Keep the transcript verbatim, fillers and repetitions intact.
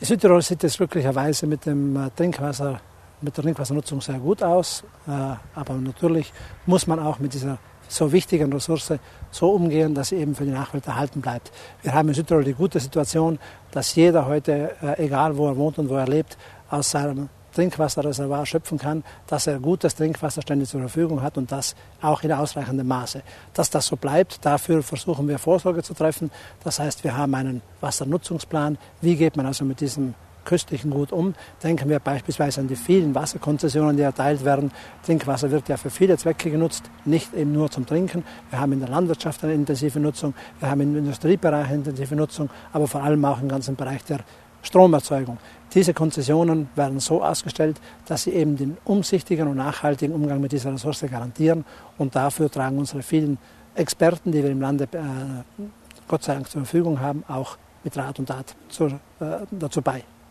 In Südtirol sieht es glücklicherweise mit dem Trinkwasser, mit der Trinkwassernutzung sehr gut aus. Aber natürlich muss man auch mit dieser so wichtigen Ressource so umgehen, dass sie eben für die Nachwelt erhalten bleibt. Wir haben in Südtirol die gute Situation, dass jeder heute, egal wo er wohnt und wo er lebt, aus seinem Trinkwasserreservoir schöpfen kann, dass er gutes Trinkwasser ständig zur Verfügung hat und das auch in ausreichendem Maße. Dass das so bleibt, dafür versuchen wir Vorsorge zu treffen. Das heißt, wir haben einen Wassernutzungsplan. Wie geht man also mit diesem köstlichen Gut um? Denken wir beispielsweise an die vielen Wasserkonzessionen, die erteilt werden. Trinkwasser wird ja für viele Zwecke genutzt, nicht eben nur zum Trinken. Wir haben in der Landwirtschaft eine intensive Nutzung, wir haben im Industriebereich eine intensive Nutzung, aber vor allem auch im ganzen Bereich der Stromerzeugung. Diese Konzessionen werden so ausgestellt, dass sie eben den umsichtigen und nachhaltigen Umgang mit dieser Ressource garantieren. Und dafür tragen unsere vielen Experten, die wir im Lande äh, Gott sei Dank zur Verfügung haben, auch mit Rat und Tat zur, äh, dazu bei.